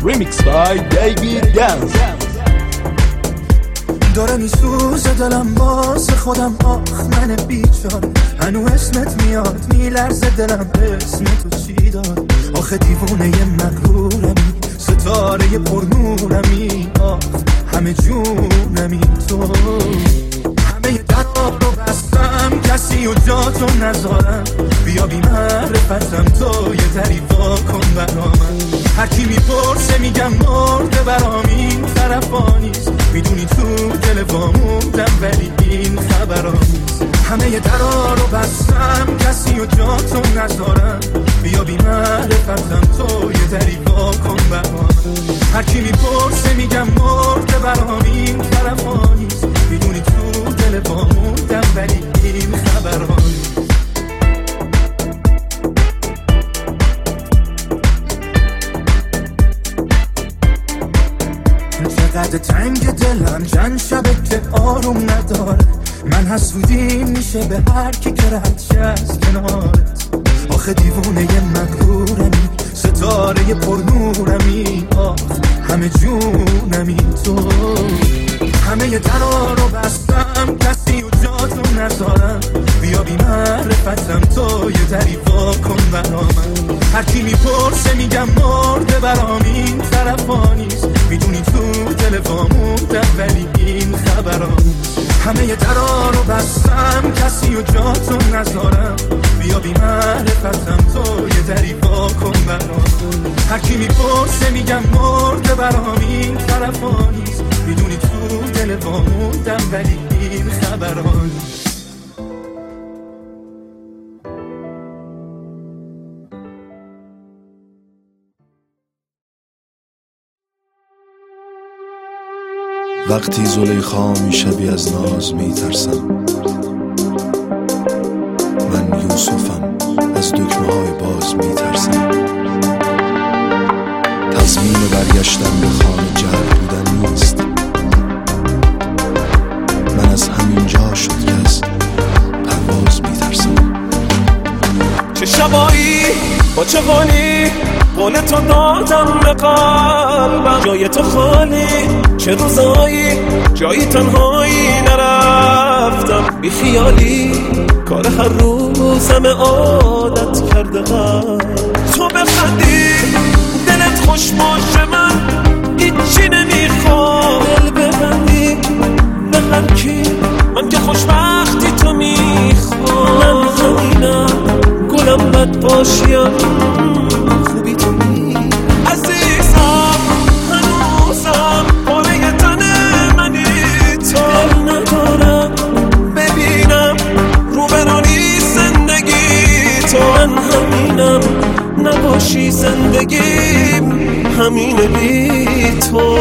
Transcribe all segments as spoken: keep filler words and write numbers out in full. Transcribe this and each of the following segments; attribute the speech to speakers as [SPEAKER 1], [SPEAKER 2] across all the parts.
[SPEAKER 1] Remix by David Dance.
[SPEAKER 2] داره میسوزه دلم باز خودم، آخ من بیچاره، هنو اسمت میاد میلرزه دلم، اسمتو چی داد؟ آخه دیوونه ی مغرورمی، ستاره ی پرنورمی، آخ همه جونمی تو. همه درا رو بستم کسی و جا تو نذارم، بیا بی معرفتم تو یه دری وا کن برا من. هر کی میپرسه میگم مرده برام این طرفا نیست، میدونی تو دل واموندم ولی این خبرا نیست. همه درا رو بستم کسی و جا تو نذارم، بیا بی معرفتم تو یه دری وا کن برا من. هر کی میپرسه میگم مرده برام این طرفا نیست، میدونی تو دل واموندم ولی این خبرا نیست. چقدر تنگ دلم چند شبه که آروم نداره، من حسودیم میشه به هر کی که رد شه از کنارت. آخه دیوونه ی مغرورمی، ستاره ی پرنورمی، آخ همه جونمی تو. همه ی درا رو بستم کسی و جا تو نذارم، بیا بی معرفتم تو یه دری وا کن برا من. هر کی میپرسه میگم مرده برام این طرفا نیست، میدونی تو دل واموندم ولی این خبرا نیست. همه ی درا رو بستم کسی و جا تو نذارم، بیا بی معرفتم تو یه دری وا کن برا من. هر کی میپرسه میگم مرده برام این طرفا نیست، میدونی تو دل واموندم ولی این خبرا نیست.
[SPEAKER 3] وقتی زلیخا میشبی از ناز میترسم، من یوسفم از دکمه های باز میترسم. تضمین برگشتن به خانه جلب بودن نیست، من از همین جا شد که از پرواز میترسم.
[SPEAKER 4] چه شبایی با چه غالی قول تو دادم به قلبم، جای تو خالی چه روزایی جایی تنهایی نرفتم. بی خیالی کار هر روزم عادت کرده قلب. تو بخندی دلت خوش باشه من هیچی نمیخوام، دل ببندی به هر کی من که خوشبختی تو میخوام. من همینم گلم بد باشیم خوبی تو می عزیزم، هنوزم پاره تن منی تو. دل ندارم ببینم روبرانی زندگی تو. من همینم نباشی زندگیم همینه بی تو.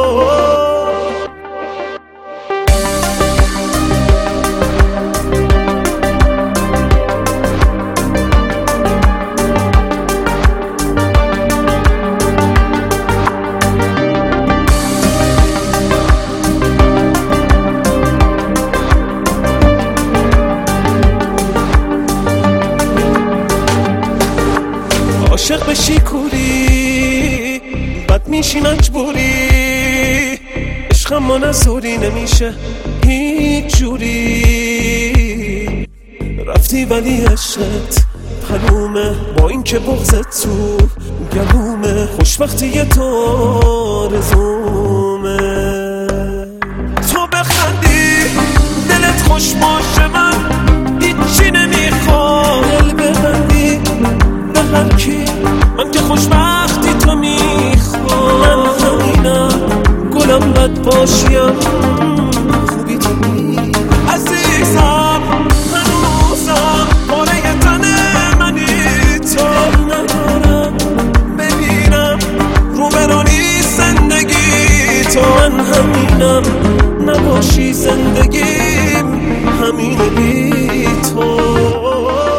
[SPEAKER 4] عاشق بشی کوری بد میشی مجبوری، عشق ما نزوری نمیشه هیچ جوری. رفتی ولی عشقت حرومه، با این که بغضت تو گلومه، خوشبختی تو آرزومه. تو بخندی دلت خوش باشه من هیچی نمیخوام، دل ببندی به هر کی من که خوشبختی تو میخوام. من همینم گلم بد باشیم خوبی تو می عزیزم، هنوزم پاره تن منی تو. ندارم ببینم روبرانی زندگی تو. من همینم نباشی زندگیم همینه بی تو.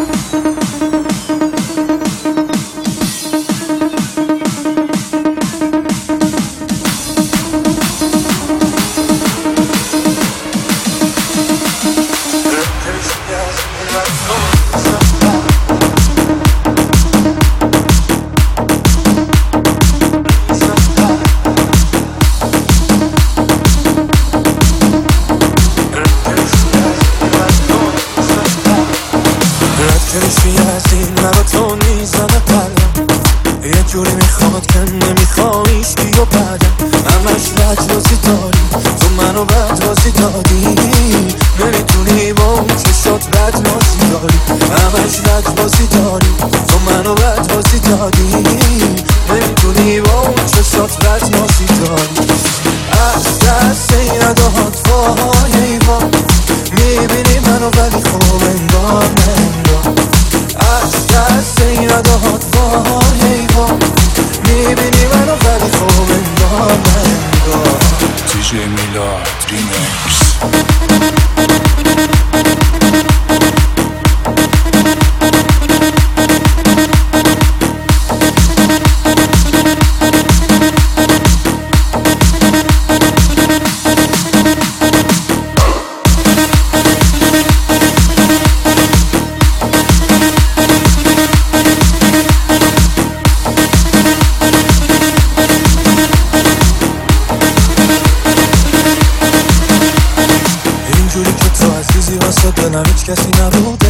[SPEAKER 2] کسی نبوده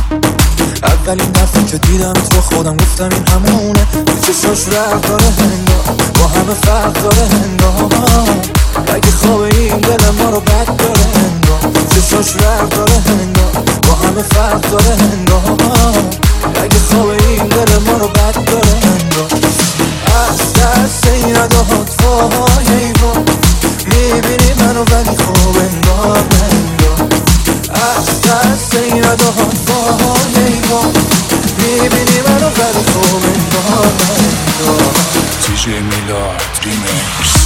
[SPEAKER 2] اولین دفعه که دیدمت با خودم گفتم این همونه چشاش رفت داره هنگام با همه فرق داره هنگام اگه خواب این دلم ما رو بد داره هنگام چشاش رفت داره هنگام با همه فرق داره هنگام اگه خواب این دلم ما رو بد داره هنگام از دست این اداهات وای ایوان میبینی منو ولی خوب انگام انگام از دست این اداهات وای ایوان میبینی منو ولی خوب انگام انگام
[SPEAKER 3] تیجه میلاد ریمیکس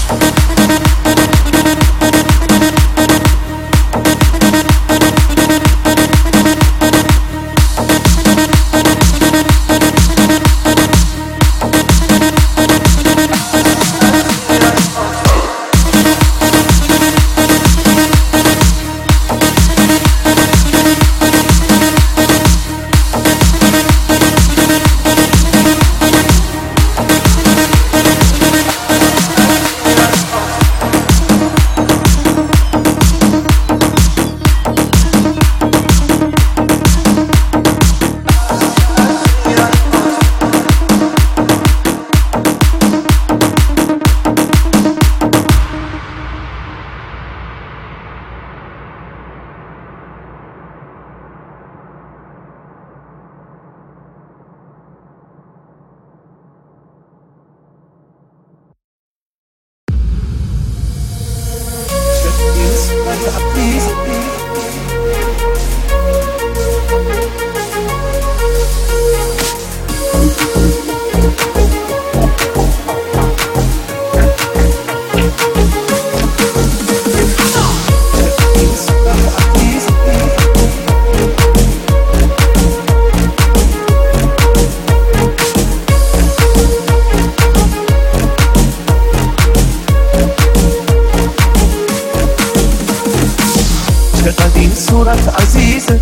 [SPEAKER 4] صورت عزیزه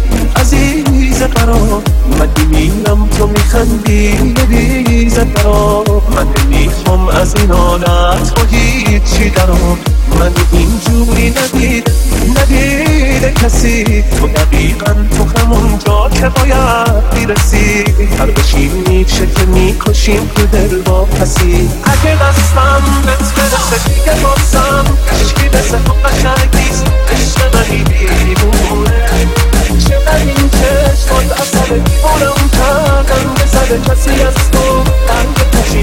[SPEAKER 4] عزیزه قرار من میبینم تو میخندی بریزه قرار من نمیخوام از این حالت با هیچی درام من اینجوری ندید ندیده کسی تو دقیقا تو همون جا که باید بیرسی هر بشیم میشه که میکشیم تو دل با پسی اگه دستم بهت برسه دیگه بازم عشقی بسه تو قشنگیست عشق منی دیوونه چقدر این چشمات اصل دیوونم کردن بزده کسی از تو رنگ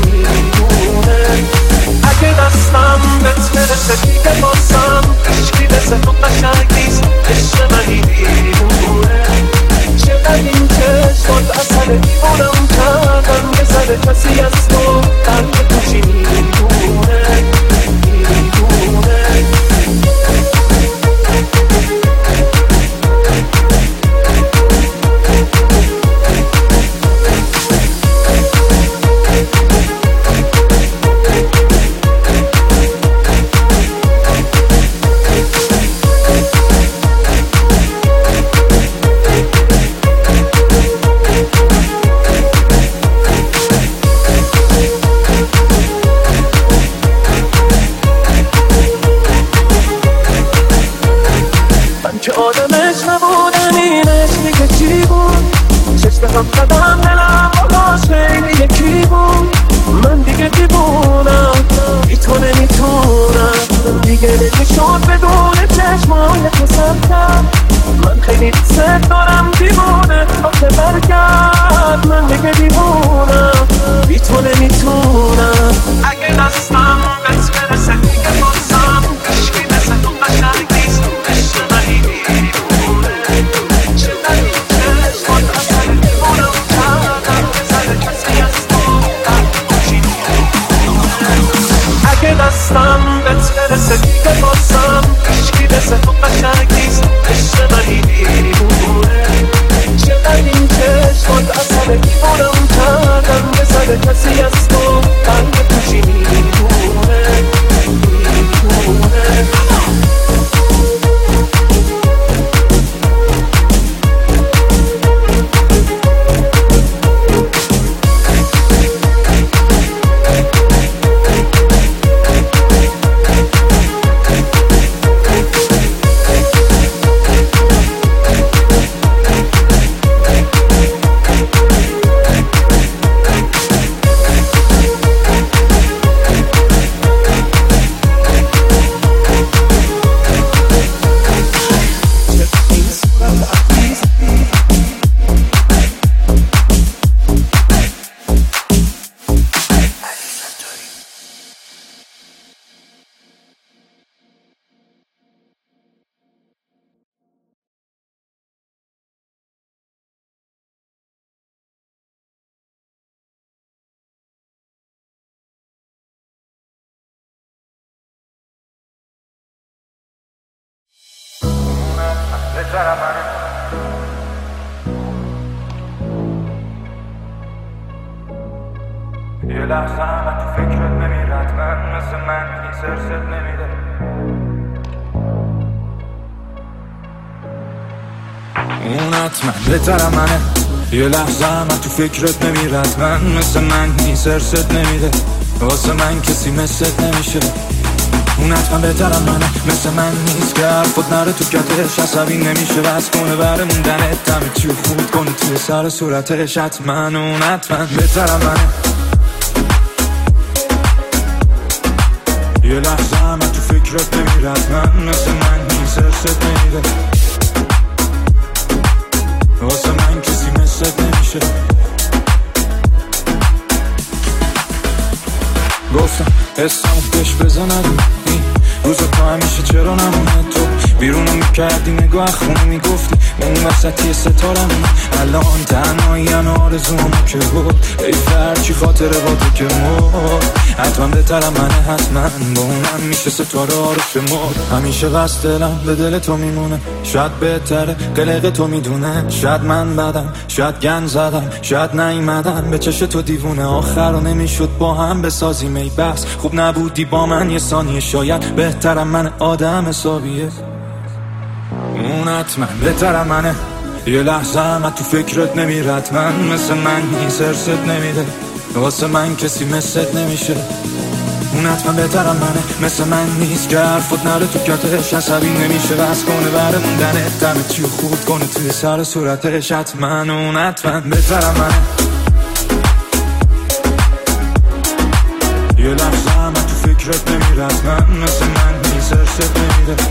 [SPEAKER 4] پشیمونه اگه دستم بهت برسه دیگه بازم عشقی بسه تو قشنگیست عشق منی دیوونه چقدر این چشمات اصل دیوونم کردن بزده کسی از تو رنگ پشیمونه ولی ست دارم دیوونه آخه برگرد من دیگه دیوونم بی تو نمیتونم اگه دستم بهت برسه دیگه بازم کشکی مثل تو قشنگ نیست عشق منی دیوونه چه داری چشمات اصلا دیوونم کردم بزره کسی از تو اگه دستم بهت برسه دیگه بازم کشکی مثل تو قشنگ نیست عشق منی دیوونه چقدر این چشمات اصلا دیوونم کردم بزره کسی از تو قلب پوشی میدونه میدونه
[SPEAKER 2] یه لحظه هم تو فکرت نمیرد من مثل من این سرست نمیده اون حتما بهتر منه یه لحظه هم تو فکرت نمیرد من مثل من این سرست نمیده واسه من کسی مثلت نمیشه اون حتما بهتر منه مثل من نیست که حرفت نره تو کتش عصبی نمیشه بس کنه بره موندنت همه چی خود کنه توی سر صورتش حتما اون حتما بهتر منه یه لحظه هم تو فکرت نمیرد من مثل من این سرست نمیده واسه من کسی مثلت نمیشه گفتم اسمو بهش بزنم روزا تو همیشه چرا نمونه تو بیرونو میکردی نگاه خونه میگفتی اون وسطی ستارمونه الان تنهاییان آرزومو که بود ای فرچی خاطره با تو که مرد حتما بهترم منه حتما با اونم میشه ستاره آرش مرد همیشه بس دلم به دل تو میمونه شاید بهتره قلق تو میدونه شاید من بدم شاید گن زدم شاید نیومدم به چش تو دیوونه آخر رو نمیشد با هم بسازیم ای بس خوب نبودی با من یه ثانیه شاید بهترم من آدم حسابیه اون حتما بهترم منه یه لحظه هم تو فکرت نمیرد من مثل من این سرست نمیده واسه من کسی مثلت نمیشه اون حتما بهترم منه مثل من نیست که حرفت نره تو کتش عصبی نمیشه بس کنه بره موندنت همه چی خود کنه توی سر صورتش حتما اون حتما بهترم منه یه لحظه هم تو فکرت نمیرد من مثل من این سرست نمیده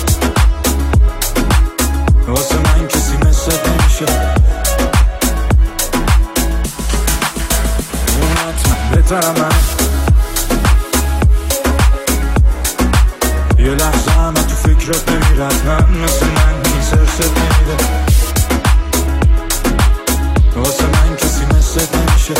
[SPEAKER 2] واسه من کسی مثلت نمیشه اون حتما بهترم منه یه لحظه هم تو فکرت نمیرد من مثل من این سرست نمیده واسه من کسی مثلت نمیشه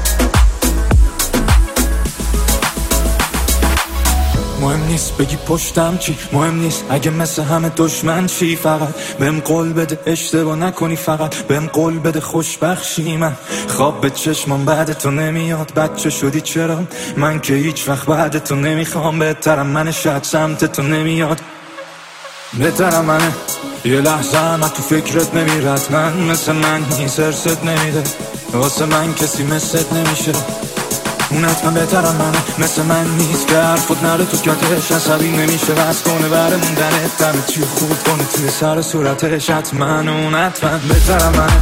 [SPEAKER 2] مهم نیست بگی پشتم چی مهم نیست اگه مثل همه دشمن چی فقط بهم قول بده اشتباه نکنی فقط بهم قول بده خوشبخشی من خواب به چشمم بعد تو نمیاد بچه شدی چرا من که هیچ وقت بعد تو نمیخوام بهترم من شاید سمت تو نمیاد بهترم منه یه لحظه هم تو فکرت نمیرد من مثل من این سرست نمیده واسه من کسی مثلت نمیشه اون حتما بهترم منه مثل من نیست که حرفت نره تو کتش عصبی نمیشه بس کنه بره موندنت همه چی خود کنه توی سر صورتش حتما اون حتما بهترم منه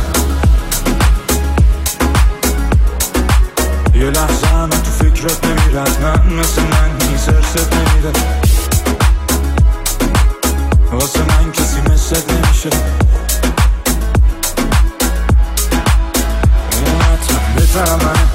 [SPEAKER 2] یه لحظه هم تو فکرت نمیرد من مثل من این سرست نمیده واسه من کسی مثلت نمیشه سر منه.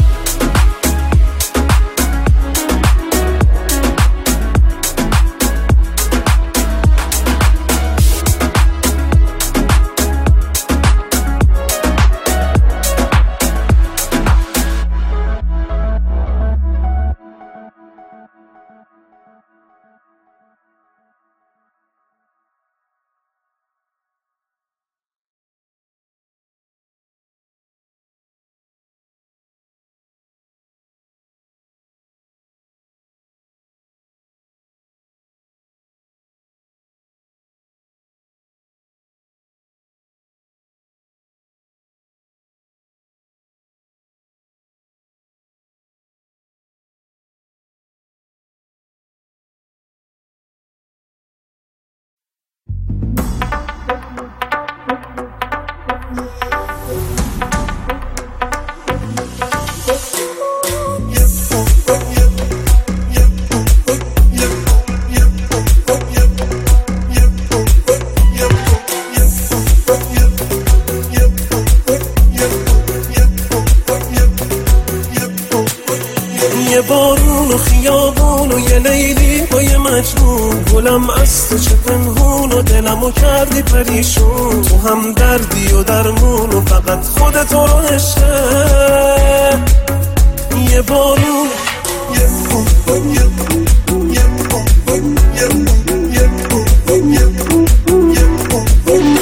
[SPEAKER 4] یه بارون و خیابون و یه لیلی با یه مجنون، گلم از تو چه پنهون و دلمو کردی پریشون. تو هم دردی و درمون و فقط خودت رو عشقه. یه بارون یه بارون یه بارون یه بارون یه بارون یه بارون یه بارون یه بارون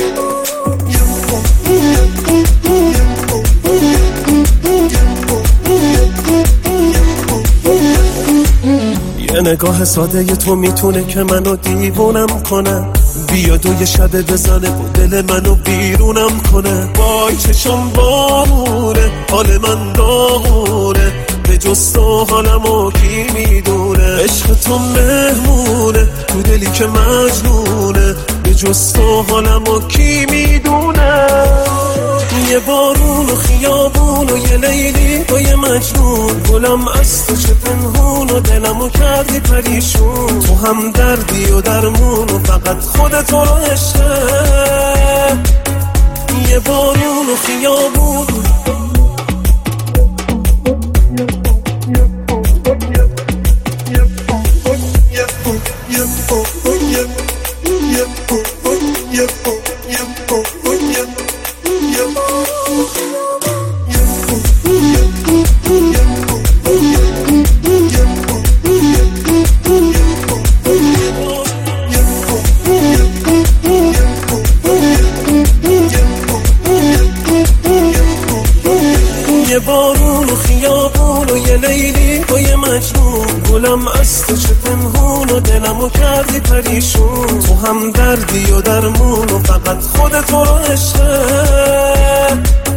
[SPEAKER 4] یه نگاه ساده ی تو میتونه که منو دیوونم کنه. بیاد و یه شبه بزنه و دل منو بیرونم کنه. وای چشم بارونه، حال من داغونه، به جز تو حالمو کی میدونه. عشق تو مهمونه تو دلی که مجنونه، به جز تو حالمو کی میدونه. یه بارون و خیابون و یه لیلی و یه مجنون، گلم از تو چه پنهون و دلمو کردی پریشون. تو هم دردی و درمون و فقط خودت رو عشقه. یه بارون و خیابون یه بارون و خیابون و یه لیلی و یه مجنون، گلم از تو چه پنهون و دلمو کردی پریشون. تو هم دردی و درمون و فقط خودت رو عشقه.